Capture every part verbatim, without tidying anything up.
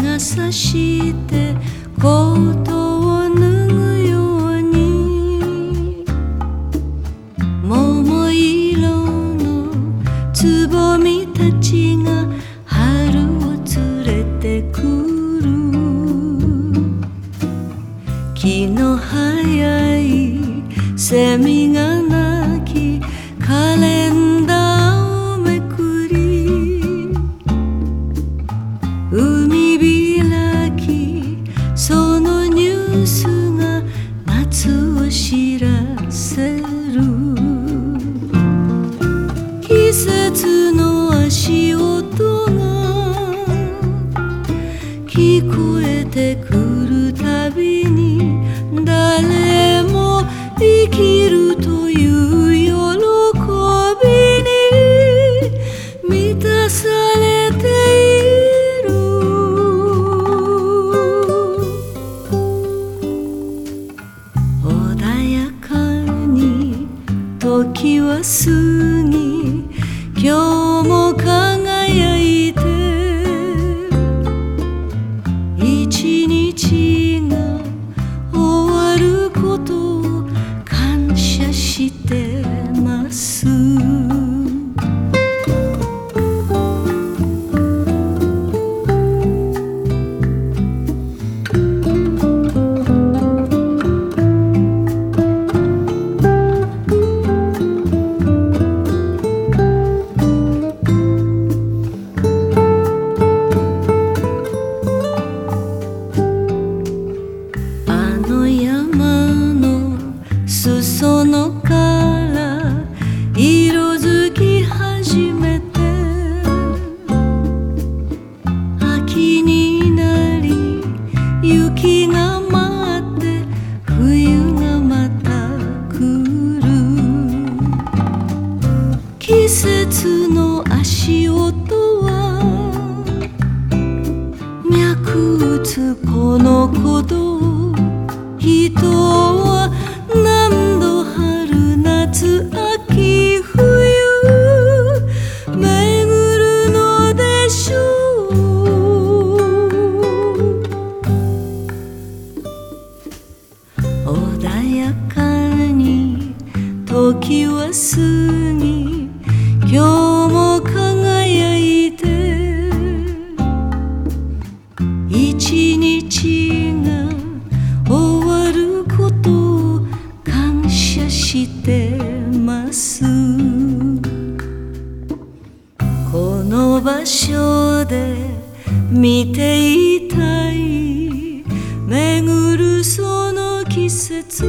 がさしてコートを脱ぐように桃色のつぼみたちが春を連れてくる。気の早いセミが鳴きカレンダーをめくり海開きそのニュースが夏を知らせる。季節の足音が聞こえてくるたびに誰も生きるという喜びに満たされている。穏やかに時は過ぎ今日も輝いて一日が終わることを感謝してます。裾野から色づき始めて秋になり雪が舞って冬がまた来る。季節の足音は脈打つこの鼓動。人は何度春夏秋冬巡るのでしょう。穏やかに時は過ぎ今日も輝いて一日が終わることを感謝してます。この場所で見ていたい巡るその季節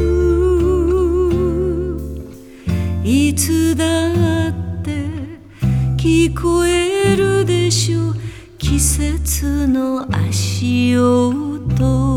いつだって聞こえるでしょ季節の足音。